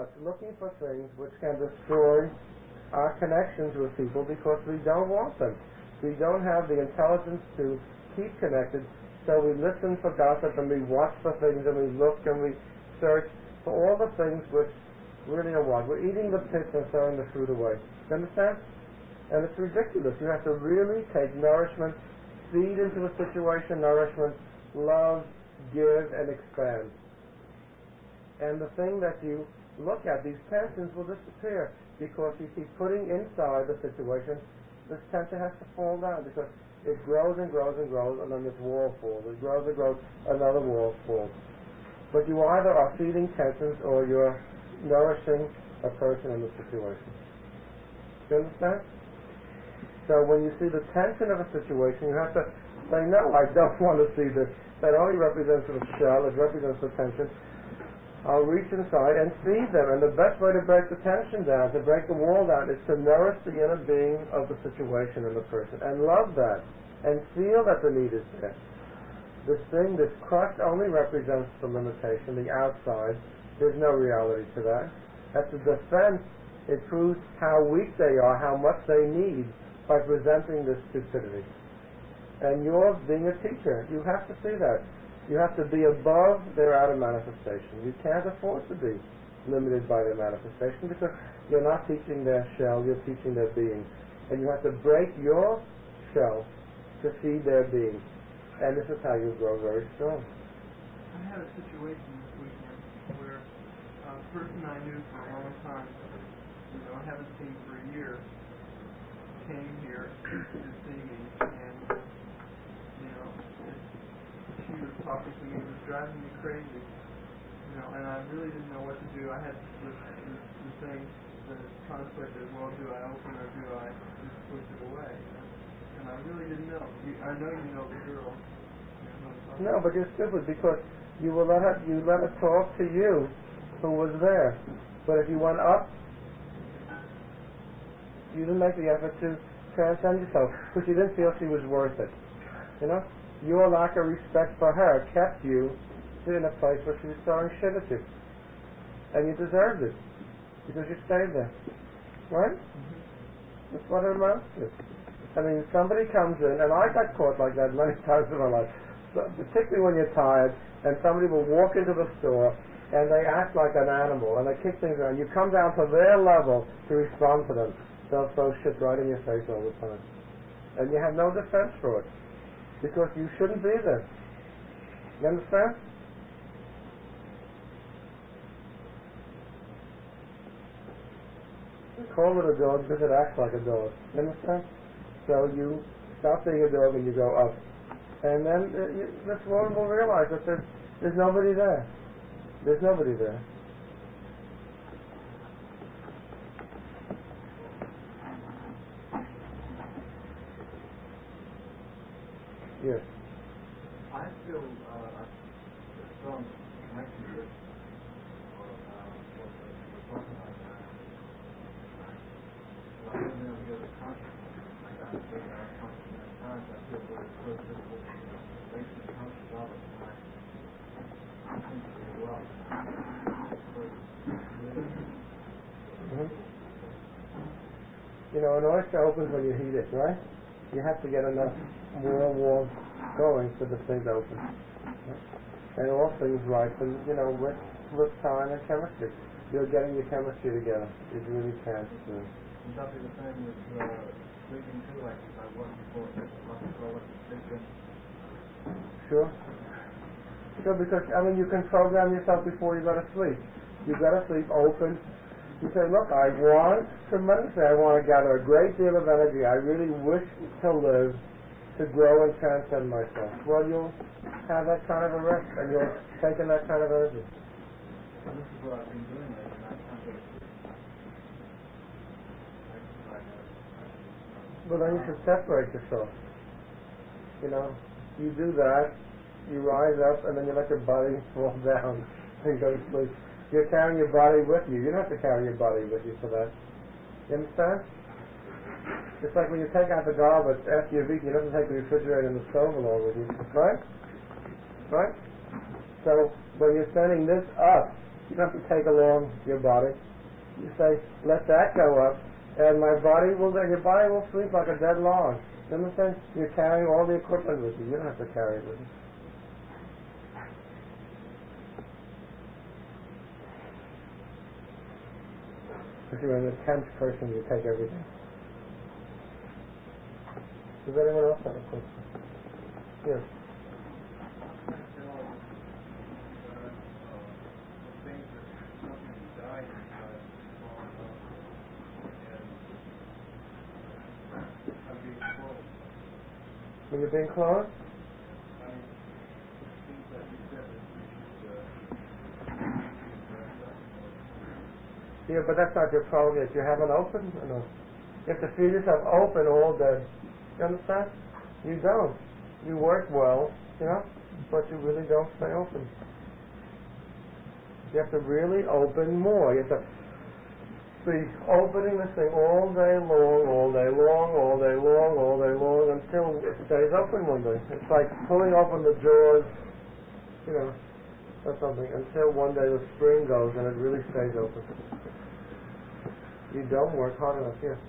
looking for things which can destroy our connections with people because we don't want them. We don't have the intelligence to keep connected, so we listen for gossip and we watch for things and we look and we search for all the things which really are what? We're eating the pits and throwing the fruit away. You understand? And it's ridiculous. You have to really take nourishment, feed into a situation nourishment, love, give, and expand. And the thing that you look at, these tensions will disappear because you keep putting inside the situation, this tension has to fall down because it grows and grows and grows, and then this wall falls. It grows and grows, another wall falls. But you either are feeding tensions or you're nourishing a person in the situation. Do you understand? So when you see the tension of a situation, you have to say, no, I don't want to see this. That only represents the shell, it represents the tension. I'll reach inside and feed them. And the best way to break the tension down, to break the wall down, is to nourish the inner being of the situation in the person and love that and feel that the need is there. This crust only represents the limitation, the outside. There's no reality to that. That's a defense. It proves how weak they are, how much they need by presenting this stupidity. And you're being a teacher. You have to see that. You have to be above their outer manifestation. You can't afford to be limited by their manifestation because you're not teaching their shell, you're teaching their being. And you have to break your shell to feed their being. And this is how you grow very strong. I had a situation this weekend where a person I knew for a long time, I haven't seen for a year, came here to see me, and she was talking to me. It was driving me crazy, and I really didn't know what to do. I had the thing, the conflict of, well, do I open or do I just push it away? And I really didn't know. I know you know the girl. No, but you're stupid because you let her talk to you, who was there. But if you went up, you didn't make the effort to transcend yourself because you didn't feel she was worth it. Your lack of respect for her kept you in a place where she was throwing shit at you. And you deserved it because you stayed there. Right? Mm-hmm. That's what it amounts to. I mean, somebody comes in, and I got caught like that many times in my life, particularly when you're tired, and somebody will walk into the store, and they act like an animal, and they kick things around. You come down to their level to respond to them. They'll throw shit right in your face all the time. And you have no defense for it. Because you shouldn't be there. You understand? You call it a dog because it acts like a dog. You understand? So you stop being a dog and you go up. And then this woman will realize that there's nobody there. There's nobody there. Yes. I feel a strong connection with what we're talking about now. I don't know if you have a consciousness. I got to say that consciousness at times I feel very difficult to make the conscious of it. I think very well. An oyster opens when you heat it, right? You have to get enough more warmth going for the thing to open. And all things ripen, with time and chemistry. You're getting your chemistry together. It really can. And something the same with sleeping too, like I was before, sleeping. Sure. Sure, because, you can program yourself before you go to sleep. You go to sleep open. You say, look, I want tremendously, I want to gather a great deal of energy. I really wish to live, to grow and transcend myself. Well, you'll have that kind of a rest, and you'll take in that kind of energy. This is what I've been doing lately, and I can't go to sleep. Well, then you should separate yourself. You do that, you rise up, and then you let your body fall down and go to sleep. You're carrying your body with you. You don't have to carry your body with you for that. You understand? It's like when you take out the garbage after you've eaten, you don't take the refrigerator and the stove along with you. Right? Right? So when you're sending this up, You don't have to take along your body. You say, let that go up, and your body will sleep like a dead log. You understand? You're carrying all the equipment with you. You don't have to carry it with you. If you're an intense person, you take everything. Does anyone else have a question? Yes. When you're being closed? Yeah, but that's not your problem yet. You haven't opened? No. You have to feel yourself open all day. You understand? You don't. You work well, but you really don't stay open. You have to really open more. You have to be opening this thing all day long, until it stays open one day. It's like pulling open the jaws, or something, until one day the spring goes and it really stays open. You don't work hard enough, yes.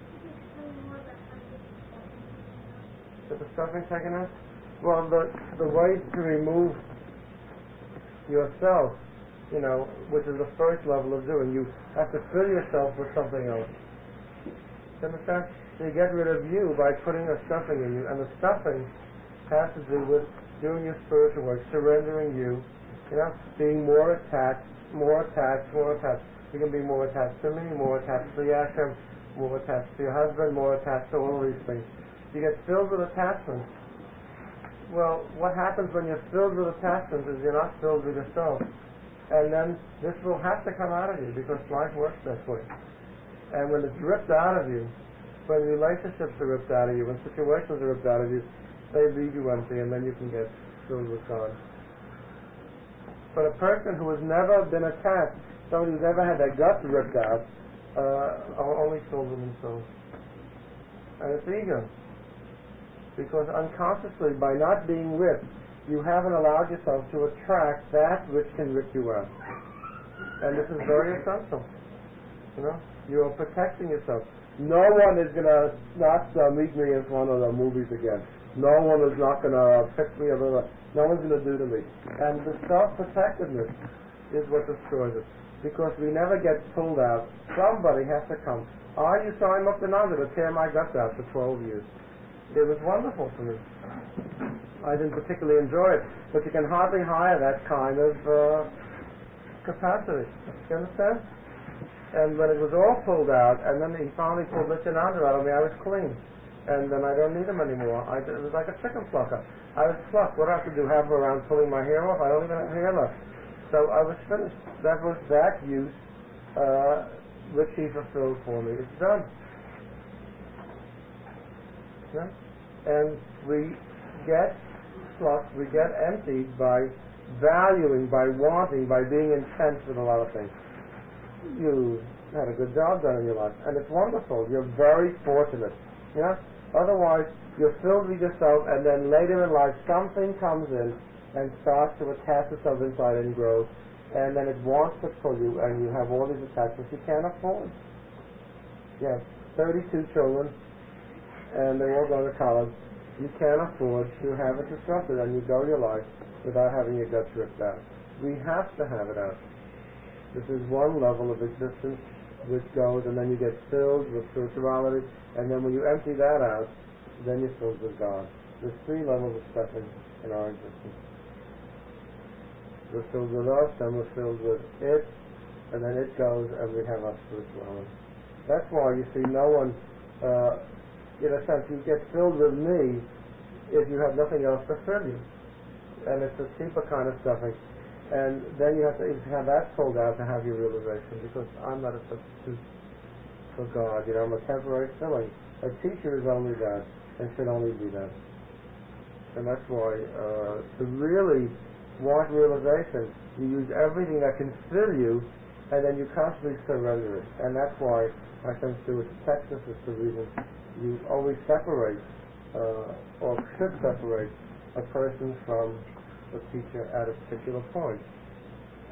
Is the stuffing taken out? Well, the way to remove yourself, which is the first level of doing, you have to fill yourself with something else. You understand? So you get rid of you by putting a stuffing in you, and the stuffing has to do with doing your spiritual work, surrendering you, being more attached. You can be more attached to me, more attached to the ashram, more attached to your husband, more attached to all of these things. You get filled with attachments. Well, what happens when you're filled with attachments is you're not filled with yourself. And then this will have to come out of you because life works that way. And when it's ripped out of you, when relationships are ripped out of you, when situations are ripped out of you, they leave you empty, and then you can get filled with God. But a person who has never been attached, somebody who's never had their guts ripped out, are only filled with themselves. And it's ego. Because unconsciously, by not being ripped, you haven't allowed yourself to attract that which can rip you out. And this is very essential. You are protecting yourself. No one is going to not meet me in front of the movies again. No one is not going to pick me up. No one's going to do to me. And the self-protectiveness is what destroys it. Because we never get pulled out. Somebody has to come. I used to climb up the Nanda to tear my guts out for 12 years. It was wonderful for me. I didn't particularly enjoy it, but you can hardly hire that kind of capacity. You understand? And when it was all pulled out, and then he finally pulled Nityananda out of me, I was clean. And then I don't need him anymore. It was like a chicken plucker. I was plucked. What do I have to do? Have him around pulling my hair off? I don't even have hair left. So I was finished. That was that use which he fulfilled for me. It's done. Yeah? And we get plucked, we get emptied by valuing, by wanting, by being intense with a lot of things. You had a good job done in your life, and it's wonderful. You're very fortunate. Yeah? Otherwise, you're filled with yourself, and then later in life, something comes in and starts to attach itself inside and grow, and then it wants to pull you, and you have all these attachments you can't afford. You have 32 children, and they're all going to college. You can't afford to have it disrupted, and you go your life without having your guts ripped out. We have to have it out. This is one level of existence which goes, and then you get filled with spirituality, and then when you empty that out, then you're filled with God. There's 3 levels of stuffing in our existence. We're filled with us, then we're filled with it, and then it goes, and we have our spirituality. That's why you see no one, in a sense, you get filled with me if you have nothing else to fill you. And it's a cheaper kind of stuffing. And then you have to have that pulled out to have your realization, because I'm not a substitute for God. I'm a temporary filling. A teacher is only that, and should only be that. And that's why, to really want realization, you use everything that can fill you, and then you constantly surrender it. And that's why I come to it. Texas is the reason you always separate, or should separate, a person from a teacher at a particular point.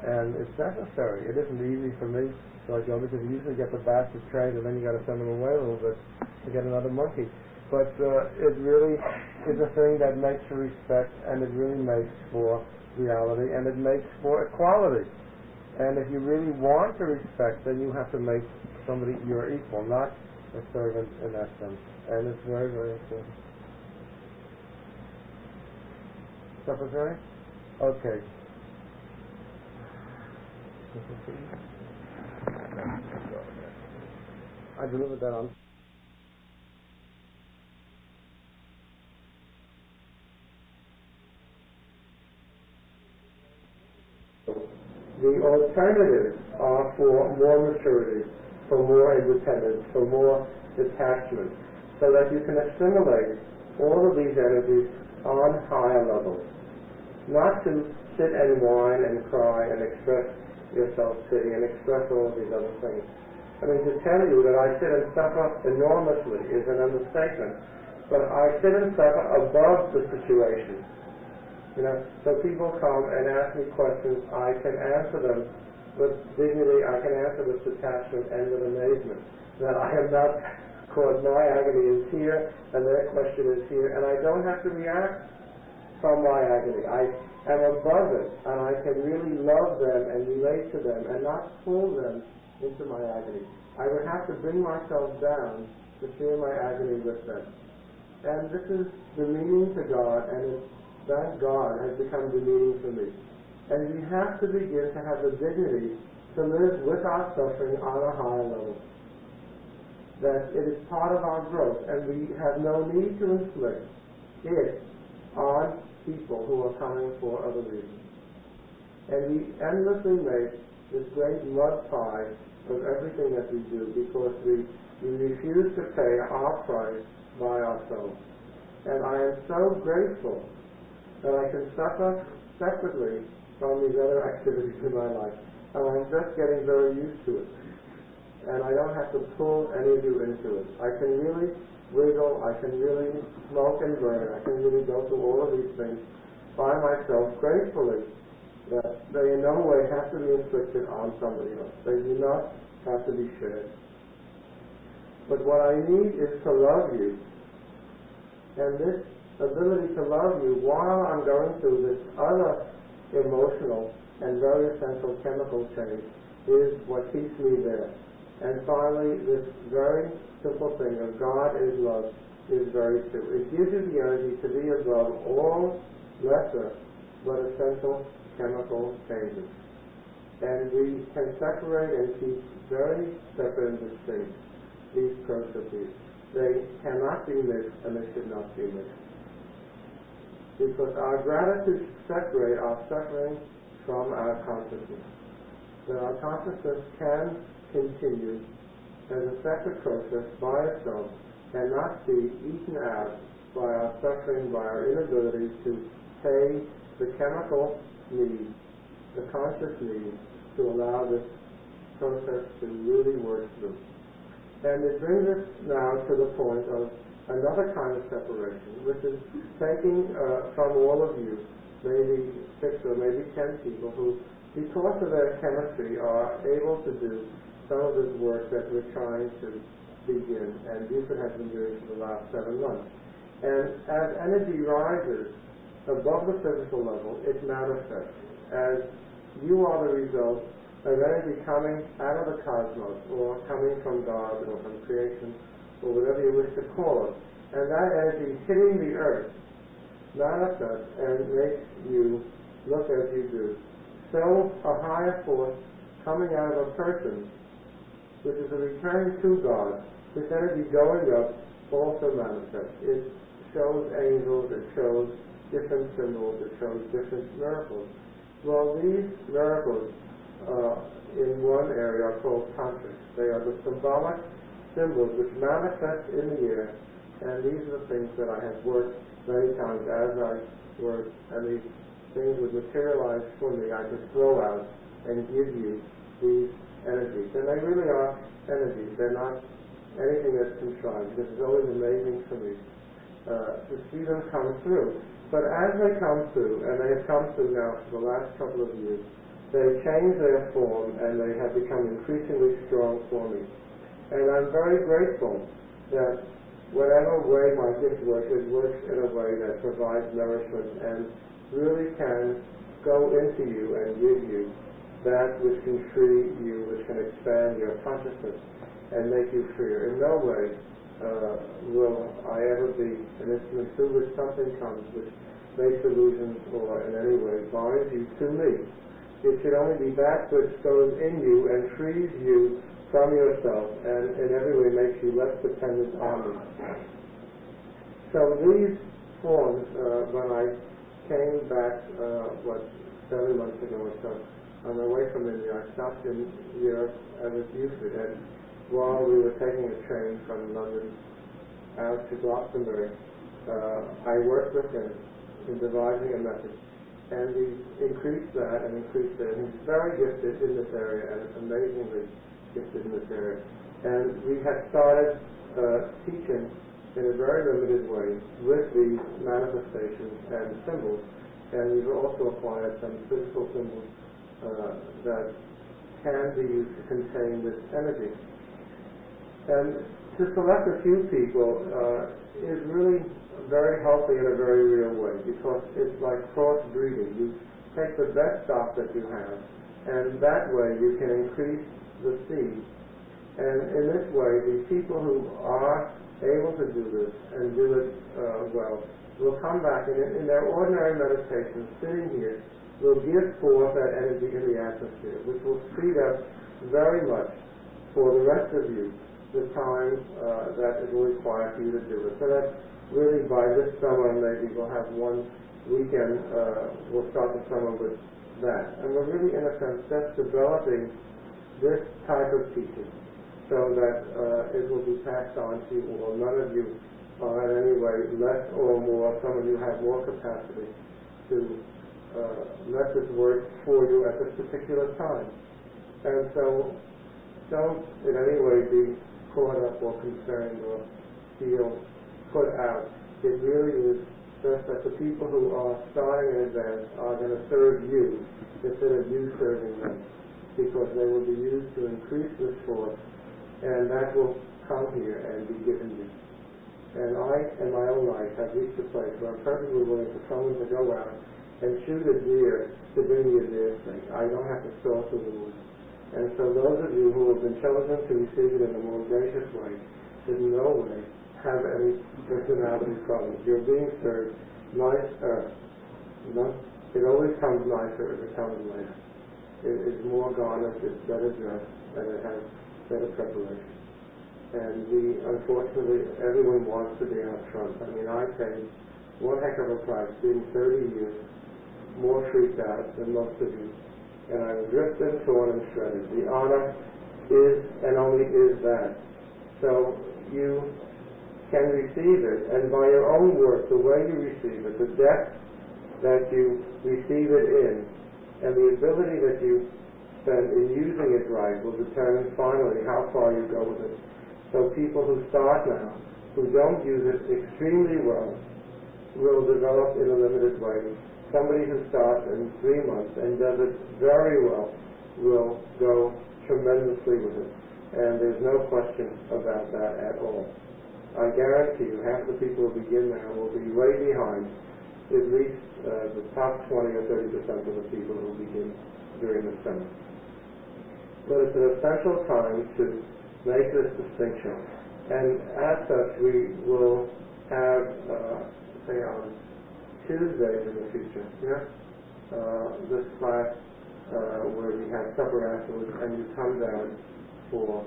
And it's necessary. It isn't easy for me to let go because you usually get the bastards trained and then you got to send them away a little bit to get another monkey. But it really is a thing that makes for respect, and it really makes for reality, and it makes for equality. And if you really want to respect, then you have to make somebody your equal, not a servant in essence. And it's very, very important. Supper's ready? Okay. I delivered that on. The alternatives are for more maturity, for more independence, for more detachment, so that you can assimilate all of these energies on higher levels. Not to sit and whine and cry and express yourself pity and express all of these other things. I mean, to tell you that I sit and suffer enormously is an understatement, but I sit and suffer above the situation. So people come and ask me questions, I can answer them with dignity, I can answer with detachment and with amazement, that I am not caught. My agony is here, and their question is here, and I don't have to react from my agony. I am above it, and I can really love them and relate to them and not pull them into my agony. I would have to bring myself down to share my agony with them. And this is the meaning to God, and thank God has become the meaning for me. And we have to begin to have the dignity to live with our suffering on a higher level. That it is part of our growth, and we have no need to inflict it on people who are coming for other reasons. And we endlessly make this great mud pie of everything that we do because we refuse to pay our price by ourselves. And I am so grateful that I can suffer separately from these other activities in my life. And I'm just getting very used to it. And I don't have to pull any of you into it. I can really wiggle, I can really smoke and burn, I can really go through all of these things by myself gratefully that they in no way have to be inflicted on somebody else. They do not have to be shared. But what I need is to love you. And this ability to love you while I'm going through this other emotional and very essential chemical change is what keeps me there. And finally, this very simple thing of God is love is very true. It gives you the energy to be above all lesser but essential chemical changes. And we can separate and keep very separate and distinct these processes. They cannot be mixed, and they should not be mixed. Because our gratitude should separate our suffering from our consciousness. That our consciousness can continue as a separate process by itself and not be eaten out by our suffering, by our inability to pay the chemical need, the conscious need, to allow this process to really work through. And it brings us now to the point of another kind of separation, which is taking from all of you, maybe 6 or maybe 10 people who, because of their chemistry, are able to do some of this work that we're trying to begin, and Buford has been doing for the last 7 months. And as energy rises above the physical level, it manifests as you are the result of energy coming out of the cosmos, or coming from God, or from creation, or whatever you wish to call it. And that energy hitting the earth manifests and makes you look as you do. So a higher force coming out of a person, which is a return to God, this energy going up also manifests. It shows angels, it shows different symbols, it shows different miracles. Well, these miracles in one area are called tantrics. They are the symbolic symbols which manifest in the air, and these are the things that I have worked many times as I work, and these things would materialize for me. I could throw out and give you these energies. And they really are energies. They're not anything that's contrived. This is always amazing for me to see them come through. But as they come through, and they have come through now for the last couple of years, they change their form and they have become increasingly strong for me. And I'm very grateful that whatever way my gift works, it works in a way that provides nourishment and really can go into you and give you that which can free you, which can expand your consciousness and make you freer. In no way will I ever be an instrument through which something comes which makes illusions or in any way binds you to me. It should only be that which goes in you and frees you from yourself and in every way makes you less dependent on me. So these forms, when I came back, 7 months ago or so, on my way from India, I stopped in Europe. I was Buford, and while we were taking a train from London out to Glastonbury, I worked with him in devising a method. And he increased that and increased it. And he's very gifted in this area and amazingly gifted in this area. And we had started teaching in a very limited way with these manifestations and symbols. And we've also acquired some physical symbols that can be used to contain this energy. And to select a few people is really very healthy in a very real way, because it's like cross-breeding. You take the best stock that you have, and that way you can increase the seed. And in this way, the people who are able to do this and do it well will come back and in their ordinary meditation, sitting here, will give forth that energy in the atmosphere, which will speed up very much for the rest of you the time that it will require for you to do it. So that really by this summer maybe we'll have one weekend, we'll start the summer with that. And we're really in a sense just developing this type of teaching so that it will be passed on to you all. None of you are in any way less or more. Some of you have more capacity to let this work for you at this particular time. And so don't in any way be caught up or concerned or feel put out. It really is just that the people who are starting in advance are going to serve you instead of you serving them, because they will be used to increase this force, and that will come here and be given you. And I, in my own life, have reached a place where I'm perfectly willing for someone to go out and shoot a deer to bring me a deer steak. I don't have to saw through the wood. And so those of you who have been chosen to receive it in a more gracious way should in no way have any personality problems. You're being served nicer. You know? It always comes nicer if it comes later. It's more garnished, it's better dressed, and it has better preparation. And unfortunately, everyone wants to be out front. I mean, I paid one heck of a price, being 30 years, more freaked out than most of you. And I was ripped and torn and shredded. The honor is and only is that. So you can receive it, and by your own work, the way you receive it, the depth that you receive it in, and the ability that you spend in using it right will determine finally how far you go with it. So people who start now, who don't use it extremely well, will develop in a limited way. Somebody who starts in 3 months and does it very well will go tremendously with it. And there's no question about that at all. I guarantee you half the people who begin now will be way behind at least the top 20 or 30% of the people who begin during the summer. But it's an essential time to make this distinction. And as such, we will have, say on Tuesdays in the future, this class where we have supper afterwards, and you come down for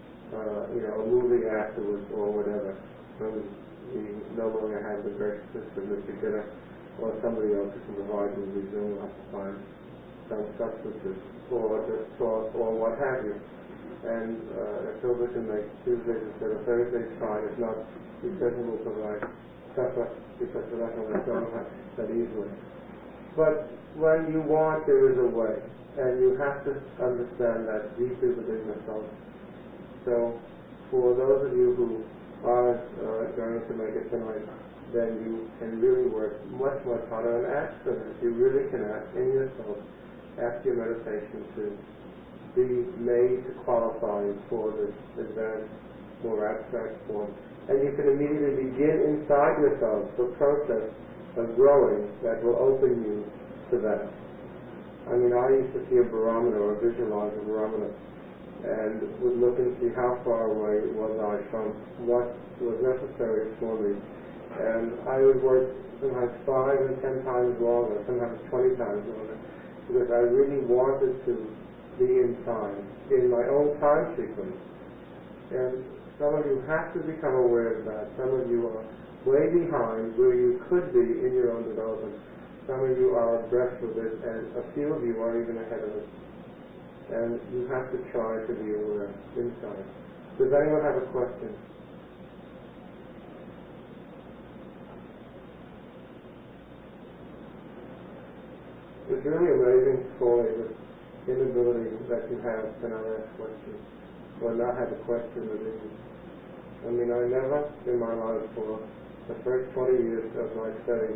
a movie afterwards or whatever. When we no longer have the great system, Mr. Gitter or somebody else who can provide you with Zoom up to find some substances or just talk or what have you. And if Silver can make Tuesdays instead of Thursdays, fine. If not, he certainly will provide supper, because we're not going to go that easily. But when you want, there is a way, and you have to understand that deeply within yourself. So for those of you who aren't going to make it tonight, then you can really work much, much harder and ask for this. You really can ask in yourself ask your meditation to be made to qualify for this advanced, more abstract form. And you can immediately begin inside yourself the process of growing that will open you to that. I mean, I used to see a barometer or visualize a barometer and would look and see how far away was I from what was necessary for me. And I would work sometimes 5 and 10 times longer, sometimes 20 times longer, because I really wanted to be in time, in my own time sequence. And some of you have to become aware of that. Some of you are way behind where you could be in your own development. Some of you are abreast with it, and a few of you are even ahead of it. And you have to try to be aware inside. Does anyone have a question? It's really amazing for the inability that you have to not ask questions or not have a question within you. I mean, I never in my life for the first 20 years of my study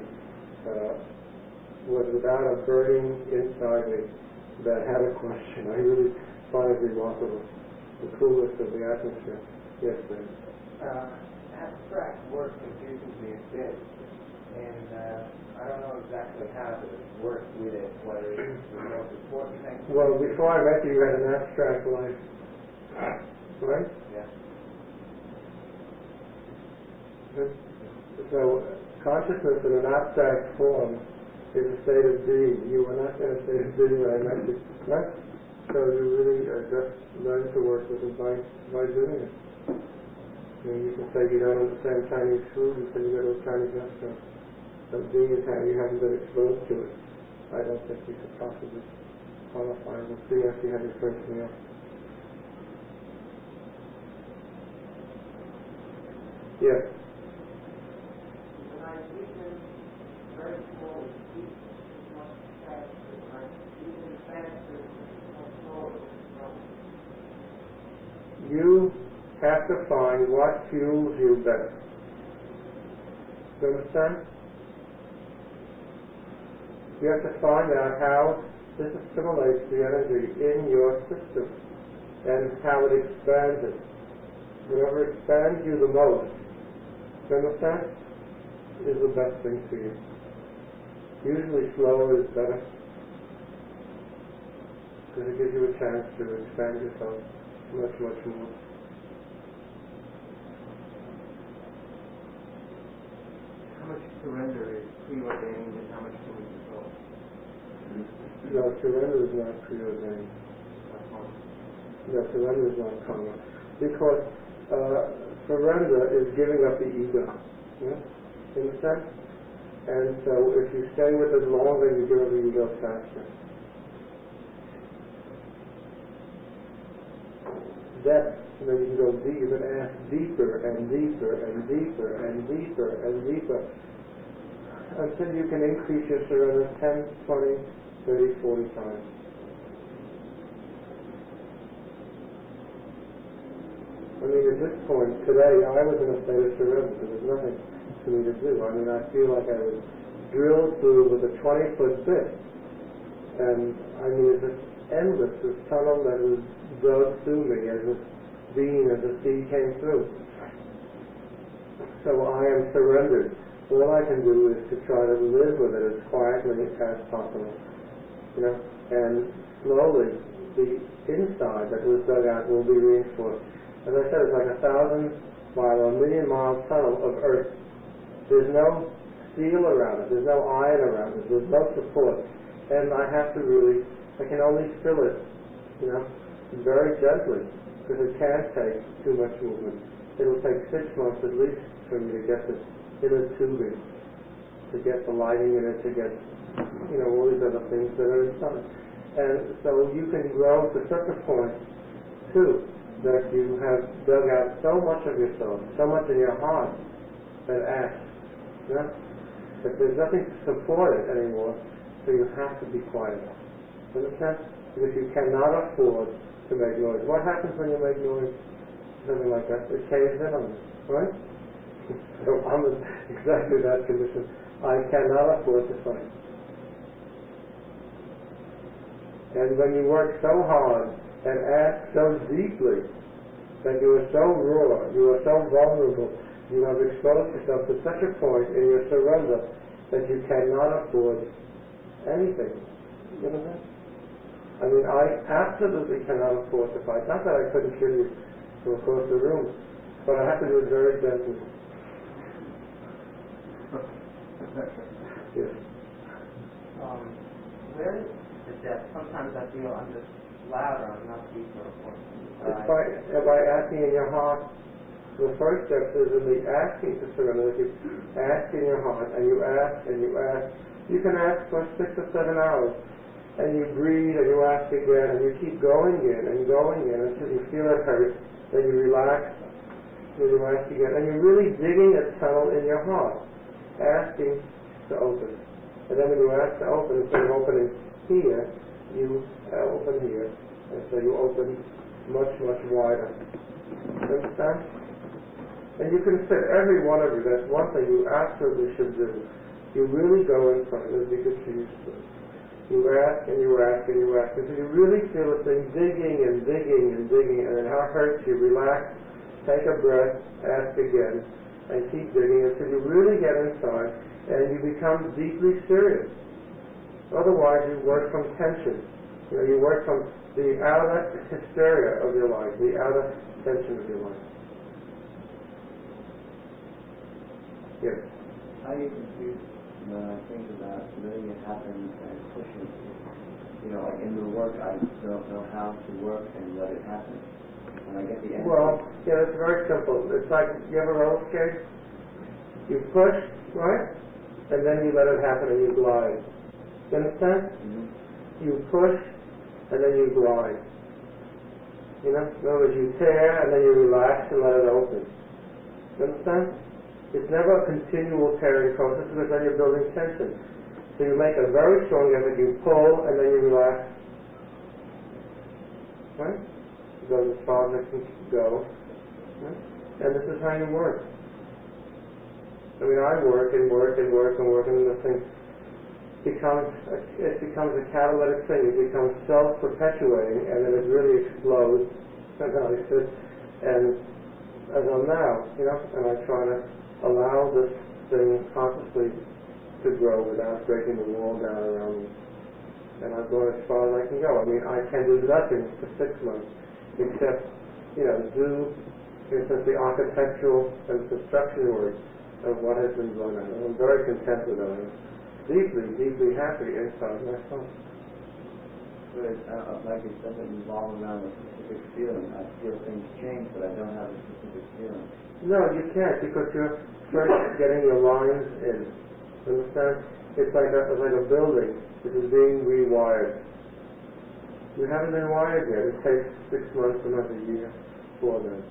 was without a burning inside me that had a question. I really find it remarkable. The coolness of the atmosphere. Yes, sir. Abstract work confuses me a bit, and I don't know exactly how to work with it, whether it's the most important thing. Well, before I met you, you had an abstract life, right? Yeah. So, consciousness in an abstract form is a state of being. You were not in a state of being when I met you, right? So you really just learn to work with it by doing it. You can say you don't understand Chinese food until you go to a Chinese restaurant. But being in China, you haven't been exposed to it. I don't think you could possibly qualify. We'll see after you have your first meal. Yes. When I weaken very slowly, speak much faster. When I weaken faster, much slower. You have to find what fuels you best. Do you understand? You have to find out how this assimilates the energy in your system and how it expands it. Whatever expands you the most, do you understand, is the best thing for you. Usually slower is better because it gives you a chance to expand yourself much, much more. How much surrender is preordained and how much can we control? No, surrender is not preordained. No, surrender is not karma. Because surrender is giving up the ego. Yeah? In a sense? And so if you stay with it longer, you give up the ego faster. Depth, then you can go deep, you can ask deeper and deeper and deeper and deeper and deeper until you can increase your surrender 10, 20, 30, 40 times. I mean, at this point, today, I was in a state of surrender. There was nothing for me to do. I mean, I feel like I was drilled through with a 20-foot bit. And, I mean, it's just endless, this tunnel that was dug through me as a being, as a seed came through. So I am surrendered. All I can do is to try to live with it as quietly as possible. You know, and slowly the inside that was dug out will be reinforced. As I said, it's like 1,000-mile or 1,000,000-mile tunnel of earth. There's no steel around it. There's no iron around it. There's no support. And I have to really, I can only fill it, you know, very gently, because it can't take too much movement. It'll take 6 months at least for me to get this inner tubing, to get the lighting in it, to get, you know, all these other things that are inside. And so you can grow to such a point, too, that you have dug out so much of yourself, so much in your heart, that acts, you know, that there's nothing to support it anymore, so you have to be quiet. Understand? Because you cannot afford to make noise. What happens when you make noise? Something like that. It caves in on you, right? So I'm in exactly that condition. I cannot afford to fight. And when you work so hard and ask so deeply that you are so raw, you are so vulnerable, you have exposed yourself to such a point in your surrender that you cannot afford anything. You know that? I mean, I absolutely cannot afford to fight. Not that I couldn't kill you from across the room, but I have to do it very gently. Yes. Where is the depth? Sometimes I feel I'm just louder, I'm not deeper. It's by asking in your heart. The first step is in the asking to surrender. That you ask in your heart, and you ask and you ask. You can ask for 6 or 7 hours, and you breathe and you ask again, and you keep going in and going in until you feel it hurt. Then you relax, then you ask again, and you're really digging a tunnel in your heart, asking to open. And then when you ask to open, instead of opening here, you open here, and so you open much, much wider. Understand? And you can sit, every one of you, that's one thing you absolutely should do. You really go in front as you could choose to. You ask and you ask and you ask until you really feel the thing digging and digging and digging, and then how it hurts you, relax, take a breath, ask again, and keep digging until you really get inside and you become deeply serious. Otherwise you work from tension. You know, you work from the outer hysteria of your life, the outer tension of your life. Yes. How do you compute when I think about letting it happen and pushing? You know, like in the work, I don't know how to work and let it happen. When I get the end. Well, yeah, it's very simple. It's like, you ever roller skate? You push, right? And then you let it happen and you glide. You understand? Mm-hmm. You push and then you glide. You know? In other words, you tear and then you relax and let it open. You understand? It's never a continual tearing process because then you're building tension. So you make a very strong effort, you pull and then you relax. Right? You go as far as it can go. Right? And this is how you work. I mean, I work and work and work and work, and then the thing becomes a catalytic thing. It becomes self-perpetuating, and then it really explodes. And as I'm now, you know, and I try to allow this thing consciously to grow without breaking the wall down around me. And I've gone as far as I can go. I mean, I can do nothing for 6 months except, you know, do, for instance, the architectural and construction work of what has been done. I'm very content with that. I'm deeply, deeply happy inside myself. But it's like it doesn't revolve around a specific feeling. I feel things change, but I don't have a specific feeling. No, you can't, because you're first getting your lines in. Understand? It's like a building that is being rewired. You haven't been wired yet. It takes 6 months, another year for that.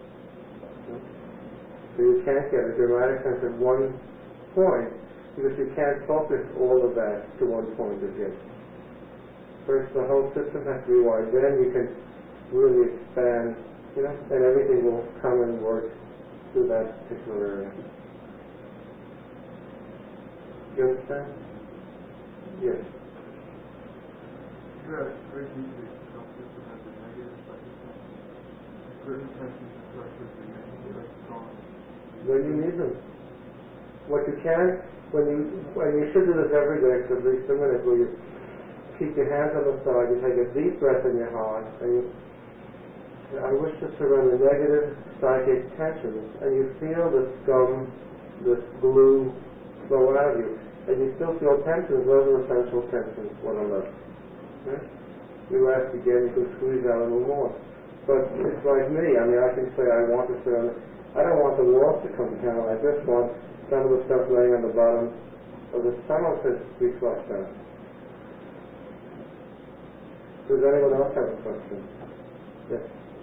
So you can't get a dramatic sense at one point, because you can't focus all of that to one point as yet. First, the whole system has to be wired. Then you can really expand, you know, and everything will come and work through that particular area. You understand? Yes. Very, very deeply self-system has a negative psychic. Certain tensions and pressures that make you very strong. When you need them. What you can, when you should do this every day for at least a minute, where you keep your hands on the side, you take a deep breath in your heart, and you, I wish to surrender negative psychic tensions, and you feel this gum, this glue flow out of you, and you still feel tensions. Those are essential tensions, what are left. Right? You ask again, you can squeeze out a little more. But it's like me, I mean, I can say I want to surrender. I don't want the walls to come down, I just want some of the stuff laying on the bottom of the tunnel to be flushed out. Does anyone else have a question? Yes.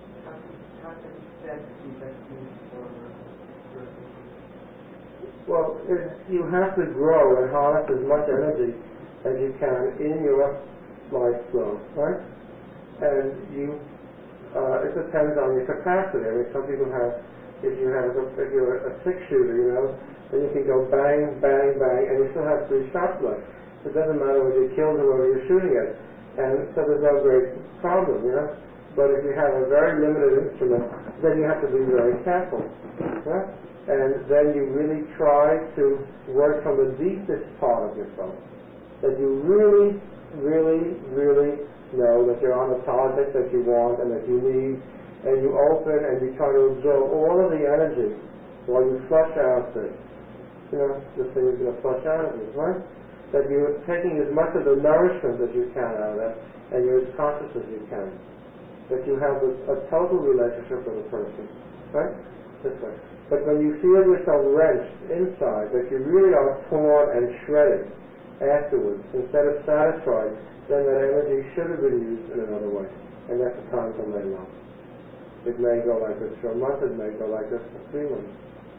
Well, you have to grow and harness as much energy as you can in your life flow, right? And it depends on your capacity. I mean, some people have, if you're a 6-shooter, you know, then you can go bang, bang, bang, and you still have 3 shots left. It doesn't matter whether you kill whoever you're shooting at. And so there's no great problem, you know. But if you have a very limited instrument, then you have to be very careful. Yeah? And then you really try to work from the deepest part of yourself. That you really, really, really know that you're on the target that you want and that you need, and you open and you try to absorb all of the energy while you flush out this. You know, this thing is going to flush out of you, right? That you're taking as much of the nourishment as you can out of that, and you're as conscious as you can. That you have a total relationship with a person, right? This way. But when you feel yourself wrenched inside, that you really are torn and shredded afterwards, instead of satisfied, then that energy should have been used in another way. And that's the time to lay low. It may go like this for a month, it may go like this for 3 months.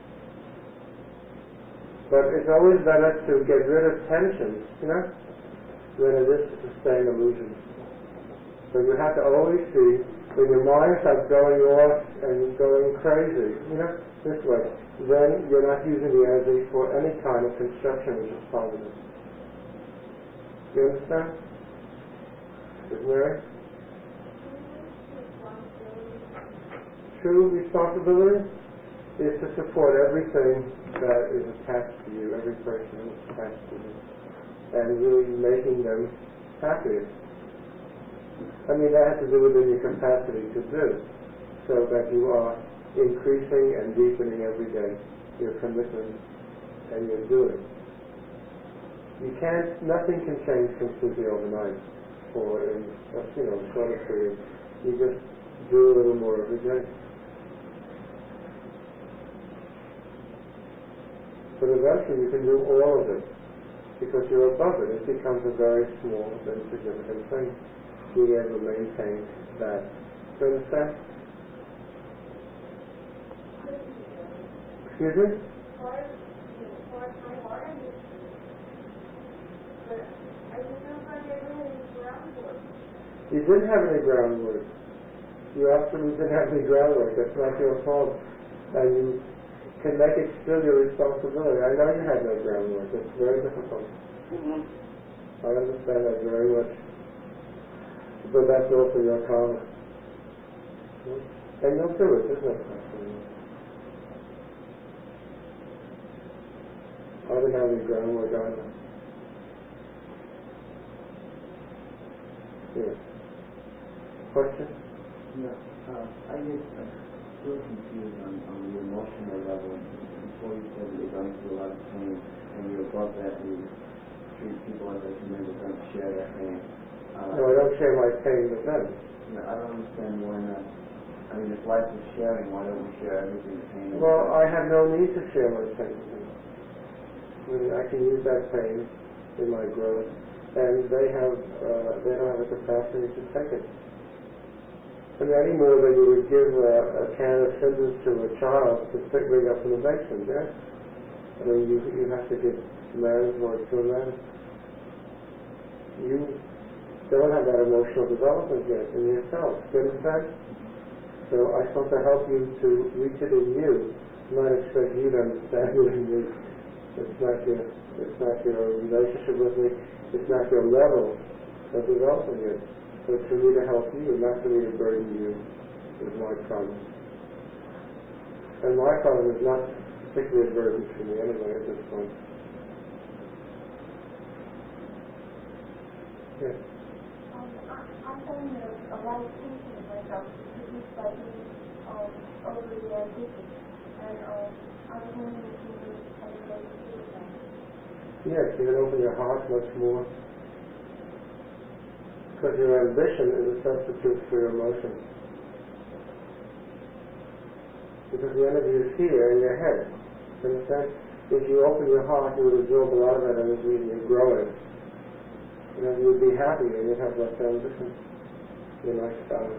But it's always better to get rid of tension, you know, than it is to sustain illusions. So you have to always see, when your mind starts going off and going crazy, you know, this way, then you're not using the energy for any kind of construction which is positive. You understand? Is Mary? True responsibility is to support everything that is attached to you, every person who is attached to you, and really making them happy. I mean, that has to do with your capacity to do, so that you are increasing and deepening every day your commitment and your doing. Nothing can change completely overnight, or in a shorter period. You just do a little more every day. But eventually you can do all of it, because you're above it. It becomes a very small, insignificant thing. Being able to maintain that. Do you understand? Excuse me? You didn't have any groundwork. You absolutely didn't have any groundwork. That's not your fault. And you can make it still your responsibility. I know you had no groundwork. It's very difficult. I understand that very much. But that's also your karma. And you'll do it, isn't it? I didn't have any groundwork either. Yeah. Question? Yeah. I get still confused on the emotional level. Before you said that you're going through a lot of pain, and you're above that, and you treat people as if you don't share that pain. No, I don't share my pain with them. I don't understand why not. I mean, if life is sharing, why don't we share everything? Pain? Well, I have no need to share my pain with them. I mean, I can use that pain in my growth, and they don't have the capacity to take it. I mean, any more than you would give a can of cinders to a child to bring up from the basement, yeah? I mean, you have to give man's word to a man. You don't have that emotional development yet in yourself. Do you understand? So I'm supposed to help you to reach it in you, not expect you to understand it in me. It's not your relationship with me. It's not your level of development yet. So it's for me to help you, not for me to burden you with my problem. And my problem is not particularly a burden for me anyway at this point. Yes. I'm having a lot of tension in myself, produced by being overly ambitious, and I was wondering if you would have a way to do that. Yes, you can open your heart much more, because your ambition is a substitute for your emotion. Because the energy is here in your head. You understand? If you open your heart, you would absorb a lot of that energy and you grow it. You know, you would be happy and you'd have less ambition. Your lifestyle.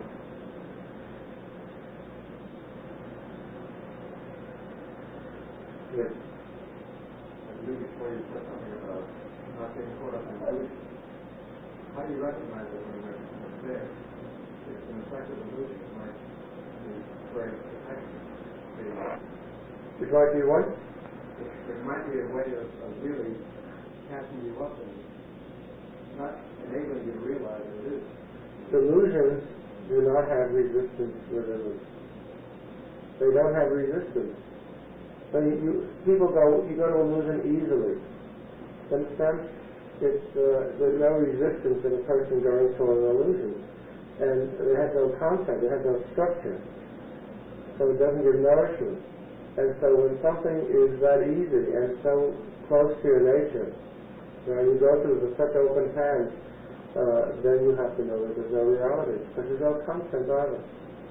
Yes. Before you said something about not getting caught up in illusion. How do you recognize it when it's there? It's an effective illusion. It might be very protective. It might be what? It might be a way of really catching you up and not enabling you to realize by the illusion. Delusions do not have resistance within them. They don't have resistance. So you go to illusion easily. Understand? There's no resistance in a person going to an illusion. And it has no content, it has no structure. So it doesn't give nourishment. And so when something is that easy and so close to your nature, you go through with such open hands, then you have to know that there's no reality, because there's no content either.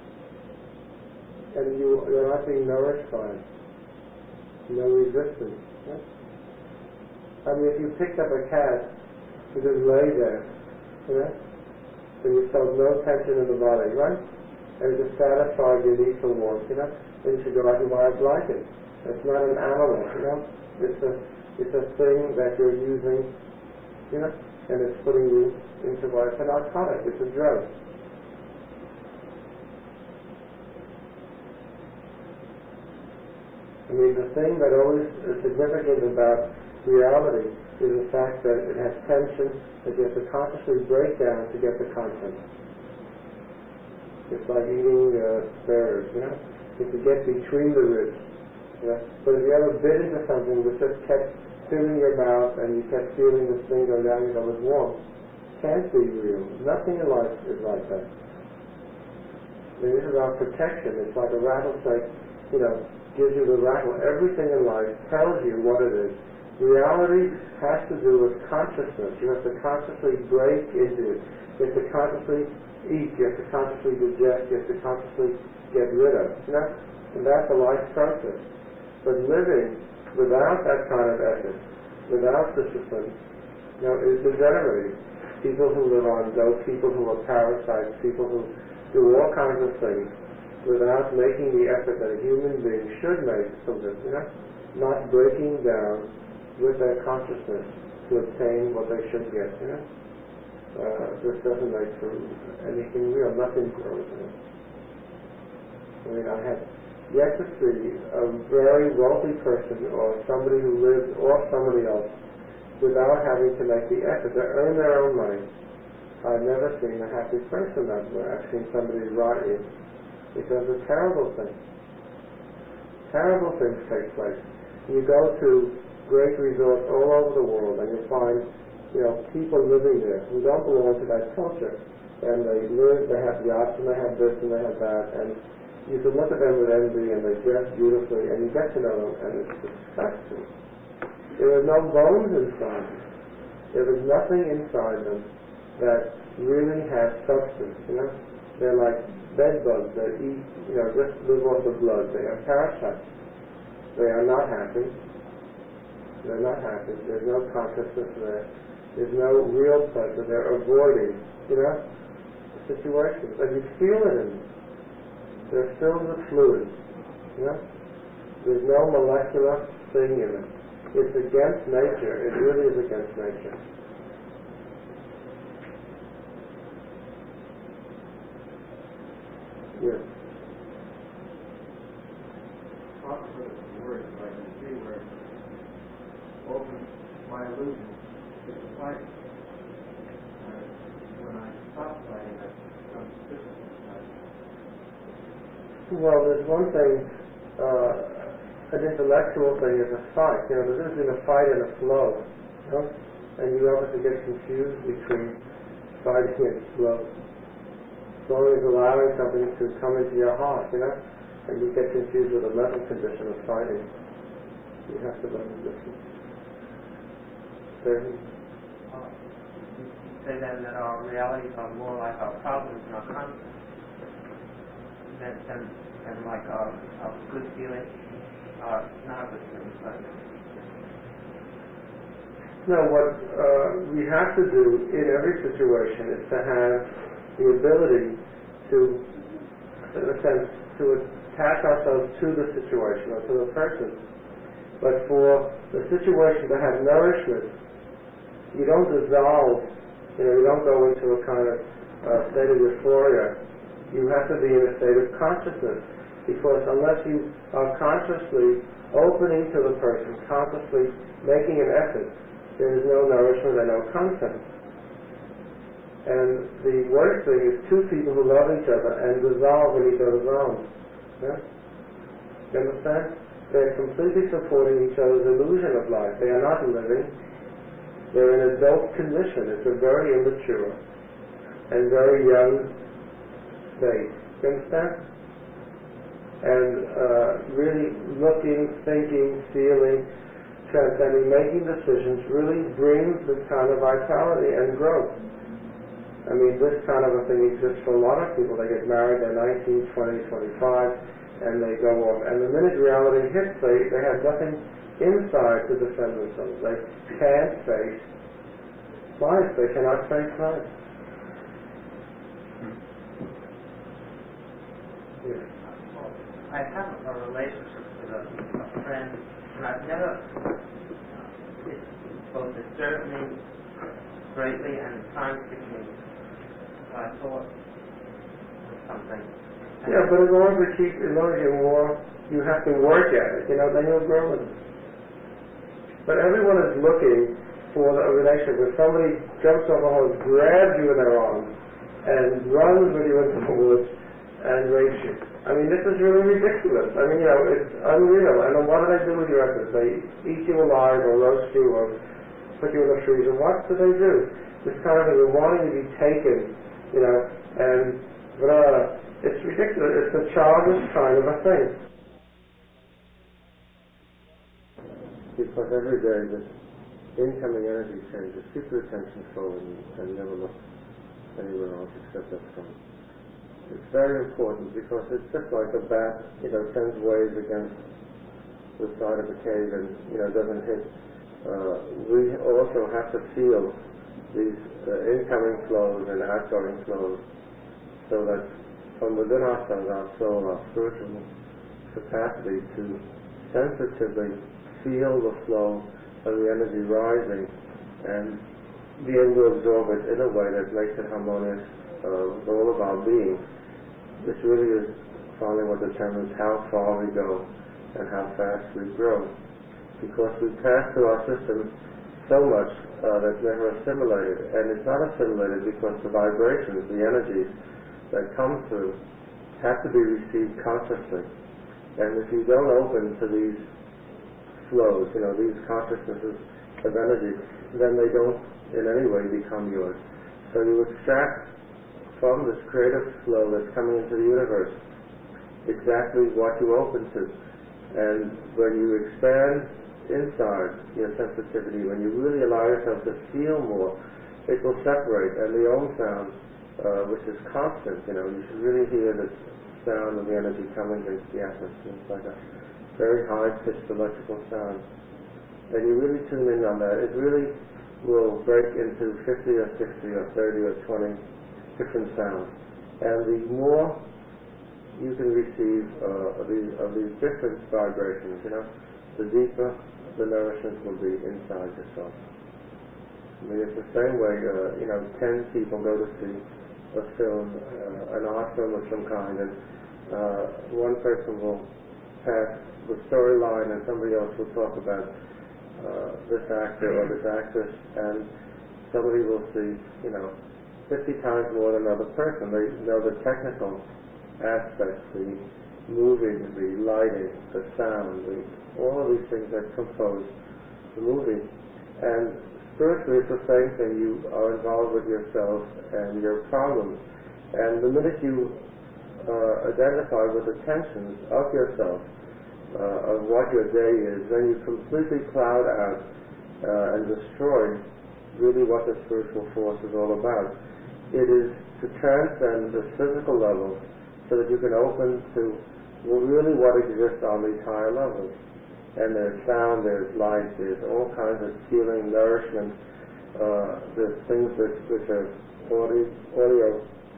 And you're not being nourished by it. No resistance. Right? I mean, if you picked up a cat, you just lay there, and you felt no tension in the body, right? And it just satisfied your need for warmth, then you should go out and buy a blanket. It's not an animal, It's a thing that you're using, and it's putting you into what? It's a narcotic, it's a drug. I mean, the thing that always is significant about reality is the fact that it has tension that you have to consciously break down to get the content. It's like eating spare ribs, If you get between the ribs, But if you ever bit into something that just kept filling your mouth and you kept feeling this thing go down, it was warm, can't be real. Nothing in life is like that. I mean, this is our protection. It's like a rattlesnake, gives you the rattle. Everything in life tells you what it is. Reality has to do with consciousness. You have to consciously break into it. You have to consciously eat. You have to consciously digest. You have to consciously get rid of. And that's a life process. But living without that kind of effort, without discipline, is degenerating. People who live on dope, people who are parasites, people who do all kinds of things without making the effort that a human being should make from this, not breaking down with their consciousness to obtain what they should get, This doesn't make for anything real. Nothing grows, I mean, I have yet to see a very wealthy person or somebody who lives off somebody else without having to make the effort to earn their own money. I've never seen a happy person that way. I've seen somebody rot in. Because a terrible thing. Terrible things take place. You go to great resorts all over the world and you find, people living there who don't belong to that culture. And they live, they have yachts and they have this and they have that, and you can look at them with envy and they dress beautifully and you get to know them and it's disgusting. There are no bones inside them. There is nothing inside them that really has substance, They're like bed bugs that eat, just live off the blood. They are parasites. They are not happy. They're not happy. There's no consciousness there. There's no real pleasure. They're avoiding, situations. And you feel it in them. They're filled with fluids. There's no molecular thing in it. It's against nature. It really is against nature. Yes. Talk about the word, so I can see where open my illusion is a fight. When I stop fighting, I become difficult to fight. Well, there's one thing, an intellectual thing is a fight. There isn't a fight and a flow. And you obviously get confused between fighting and flow. Flow is allowing something to come into your heart, and you get confused with a mental condition of fighting. You have to learn the difference. You say then that our realities are more like our problems and our conflicts than like our good feelings, not good feelings, but... No, what we have to do in every situation is to have the ability to, in a sense, to attach ourselves to the situation or to the person. But for the situation to have nourishment, you don't dissolve, you don't go into a kind of state of euphoria. You have to be in a state of consciousness, because unless you are consciously opening to the person, consciously making an effort, there is no nourishment and no content. And the worst thing is two people who love each other and dissolve in each other's arms. Yeah? You understand? They're completely supporting each other's illusion of life. They are not living. They're in a dope condition. It's a very immature and very young state. You understand? And really looking, thinking, feeling, transcending, making decisions really brings this kind of vitality and growth. I mean, this kind of a thing exists for a lot of people. They get married, they're 19, 20, 25, and they go off. And the minute reality hits, they have nothing inside to defend themselves. They can't face life. They cannot face life. Yes. Well, I have a relationship with a friend, and I've never, it both disturbed me greatly and at times given me I thought of something. Yeah, but as long as you're more, you have to work at it, then you'll grow with it. But everyone is looking for a relationship where somebody jumps off a horse, grabs you in their arms, and runs with you into the woods and rapes you. I mean, this is really ridiculous. I mean, it's unreal. And then what do they do with you after? They eat you alive or roast you or put you in the freezer. What do they do? This kind of thing, we're wanting to be taken, and it's ridiculous. It's a childish kind of a thing. Because every day this incoming energy changes. Keep your attention forward and never look anywhere else except that front. It's very important because it's just like a bat, sends waves against the side of a cave and, doesn't hit. We also have to feel these incoming flows and outgoing flows so that from within ourselves, our soul, our spiritual capacity to sensitively feel the flow of the energy rising and be able to absorb it in a way that makes it harmonious with all of our being. This really is finally what determines how far we go and how fast we grow. Because we pass through our system so much that's never assimilated. And it's not assimilated because the vibrations, the energies that come through have to be received consciously. And if you don't open to these flows, these consciousnesses of energy, then they don't in any way become yours. So you extract from this creative flow that's coming into the universe exactly what you open to. And when you expand inside your sensitivity, when you really allow yourself to feel more, it will separate. And the Om sound, which is constant, you should really hear the sound of the energy coming into the atmosphere. It's like a very high-pitched electrical sound. And you really tune in on that. It really will break into 50 or 60 or 30 or 20 different sounds. And the more you can receive of these different vibrations, the deeper the nourishment will be inside yourself. I mean, it's the same way, 10 people go to see a film, an art film of some kind, and one person will pass the storyline and somebody else will talk about this actor or this actress, and somebody will see, 50 times more than another person. They know the technical aspects, the moving, the lighting, the sound, all of these things that compose the movie. And spiritually it's the same thing. You are involved with yourself and your problems. And the minute you identify with the tensions of yourself, of what your day is, then you completely cloud out and destroy really what the spiritual force is all about. It is to transcend the physical level so that you can open to really what exists on these higher levels. And there's sound, there's light, there's all kinds of healing, nourishment, there's things which are audio,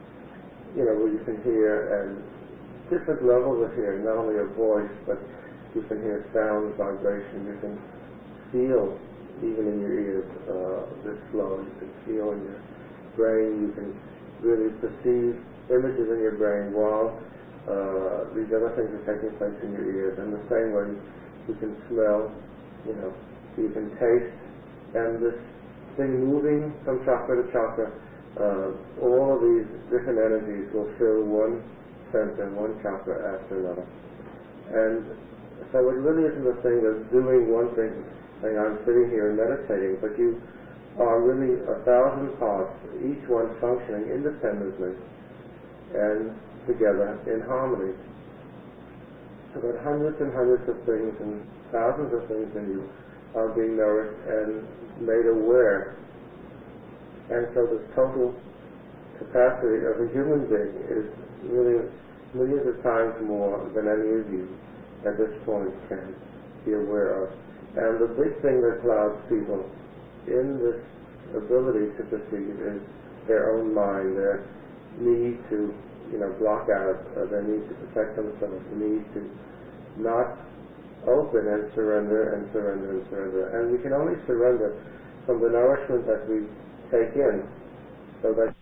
where you can hear, and different levels of hearing, not only a voice, but you can hear sound, vibration, you can feel, even in your ears, this flow, you can feel in your brain, you can really perceive images in your brain while these other things are taking place in your ears. And the same way you can smell, you can taste, and this thing moving from chakra to chakra all of these different energies will fill one center, one chakra after another. And so it really isn't a thing of doing one thing, saying I'm sitting here and meditating, but you are really 1,000 parts, each one functioning independently and together in harmony. So that hundreds and hundreds of things and thousands of things in you are being nourished and made aware. And so the total capacity of a human being is really millions of times more than any of you at this point can be aware of. And the big thing that clouds people in this ability to perceive is their own mind, their need to block out, their need to protect themselves, the need to not open and surrender and surrender and surrender. And we can only surrender from the nourishment that we take in, so that